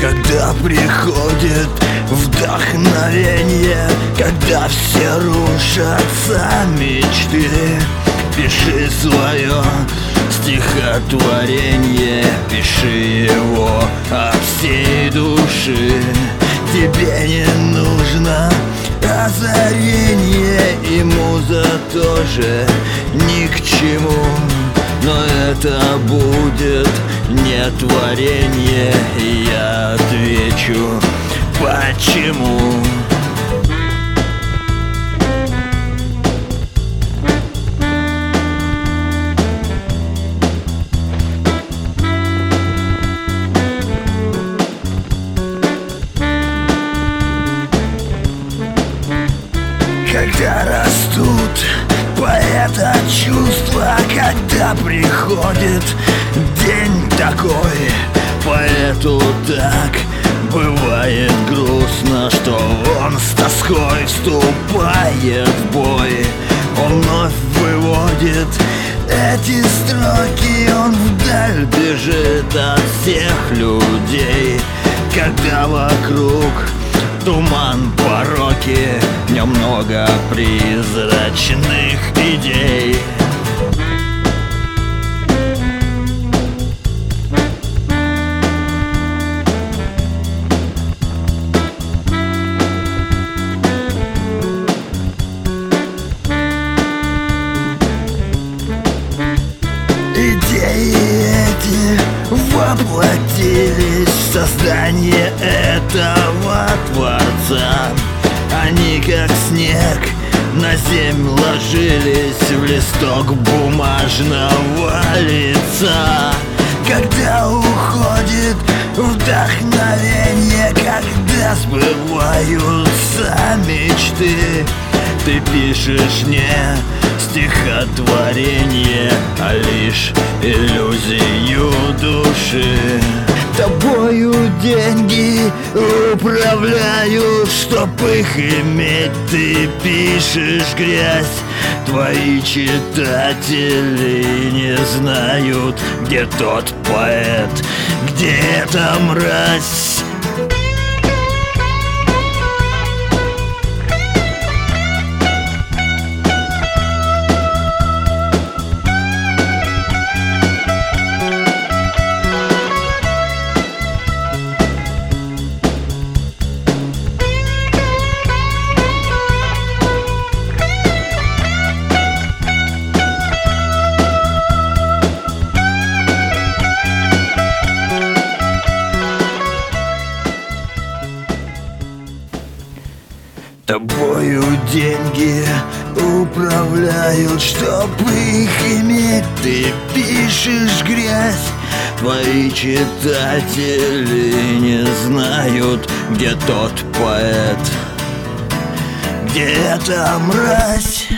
когда приходит вдохновение, когда все рушатся мечты. Пиши свое стихотворение, пиши его от всей души. Тебе не нужно озарение, и муза тоже ни к чему. Но это будет не творение, и я отвечу, почему. Когда растут поэта чувства, когда приходит день такой, поэту так бывает грустно, что он с тоской вступает в бой. Он вновь выводит эти строки, он вдаль бежит от всех людей. Когда вокруг туман, пороки, в нем много призрачных идей. Идеи эти воплотились в создание этого Творца. Они как снег на землю ложились в листок бумажного лица. Когда уходит вдохновение, когда сбываются мечты, ты пишешь не стихотворение, а лишь иллюзию души. Тобою деньги управляют, чтоб их иметь, ты пишешь грязь. Твои читатели не знают, где тот поэт, где эта мразь. Тобою деньги управляют, чтоб их иметь, ты пишешь грязь. Твои читатели не знают, где тот поэт, где эта мразь.